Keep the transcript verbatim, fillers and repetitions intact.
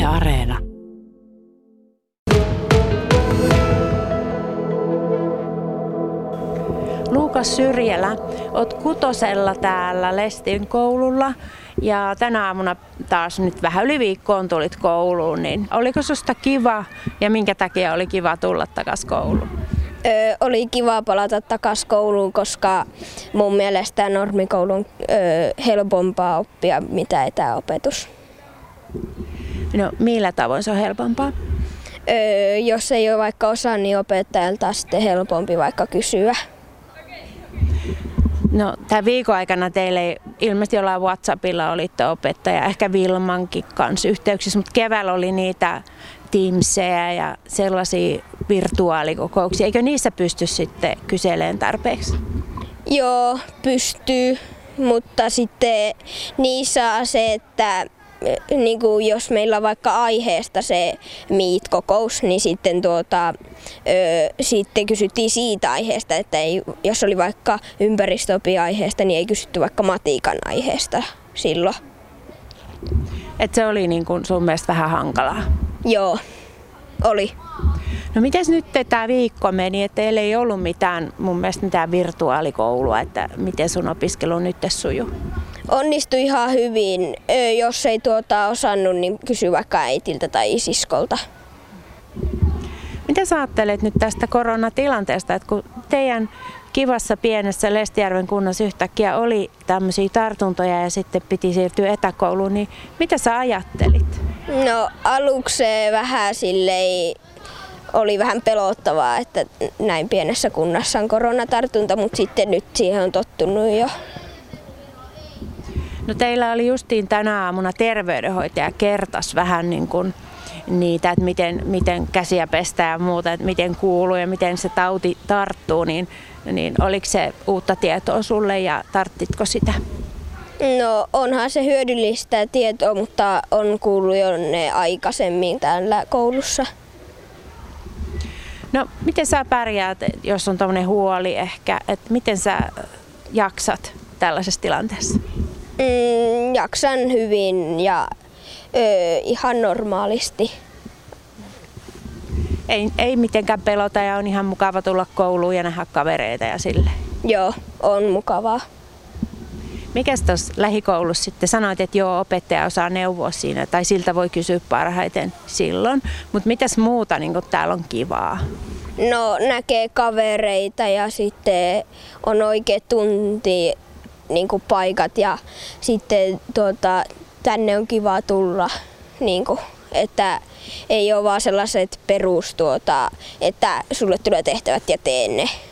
Areena. Luukas Syrjälä, oot kutosella täällä Lestin koululla ja tänä aamuna taas nyt vähän yli viikkoon tulit kouluun, niin oliko susta kiva ja minkä takia oli kiva tulla takaisin kouluun? Öö, oli kiva palata takaisin kouluun, koska mun mielestä normikoulun öö, helpompaa oppia mitä etäopetus. No millä tavoin se on helpompaa? Öö, jos ei ole vaikka osaa, niin opettajalta on sitten helpompi vaikka kysyä. No tämän viikon aikana teille ilmeisesti jollain WhatsAppilla olitte opettaja, ehkä Vilmankin kanssa yhteyksissä, mutta keväällä oli niitä Teamseja ja sellaisia virtuaalikokouksia. Eikö niissä pysty sitten kyselemään tarpeeksi? Joo, pystyy, mutta sitten niissä on se, että niin kuin jos meillä on vaikka aiheesta se Meet-kokous, niin sitten, tuota, ö, sitten kysyttiin siitä aiheesta, että ei, jos oli vaikka ympäristöopi-aiheesta, niin ei kysytty vaikka matikan aiheesta silloin. Et se oli niin kuin sun mielestä vähän hankalaa? Joo, oli. No mites nyt tämä viikko meni, että teillä ei ollut mitään, mun mielestä mitään virtuaalikoulua, että miten sun opiskelu nyt sujuu? Onnistui ihan hyvin. Jos ei tuota osannut, niin kysy vaikka äitiltä tai siskolta. Mitä sä ajattelet nyt tästä koronatilanteesta, että kun teidän kivassa pienessä Lestijärven kunnassa yhtäkkiä oli tämmöisiä tartuntoja ja sitten piti siirtyä etäkouluun, niin mitä sä ajattelit? No aluksi vähän silleen oli vähän pelottavaa, että näin pienessä kunnassa on koronatartunta, mutta sitten nyt siihen on tottunut jo. No teillä oli justiin tänä aamuna terveydenhoitaja kertas vähän niin kuin niitä, että miten, miten käsiä pestään ja muuta, että miten kuuluu ja miten se tauti tarttuu, niin, niin oliko se uutta tietoa sulle ja tarttitko sitä? No onhan se hyödyllistä tietoa, mutta on kuullut jo ne aikaisemmin täällä koulussa. No miten sä pärjäät, jos on tommoinen huoli ehkä, että miten sä jaksat tällaisessa tilanteessa? Mm, jaksan hyvin ja ö, ihan normaalisti. Ei, ei mitenkään pelota ja on ihan mukava tulla kouluun ja nähdä kavereita ja sille. Joo, on mukavaa. Mikäs tuossa lähikoulussa sitten sanoit, että joo, opettaja osaa neuvoa siinä tai siltä voi kysyä parhaiten silloin, mutta mitäs muuta niin kun täällä on kivaa? No näkee kavereita ja sitten on oikea tunti. Niin kuin paikat ja sitten tuota, tänne on kiva tulla, niin kuin, että ei ole vaan sellaiset perus, tuota, että sulle tulee tehtävät ja tee ne.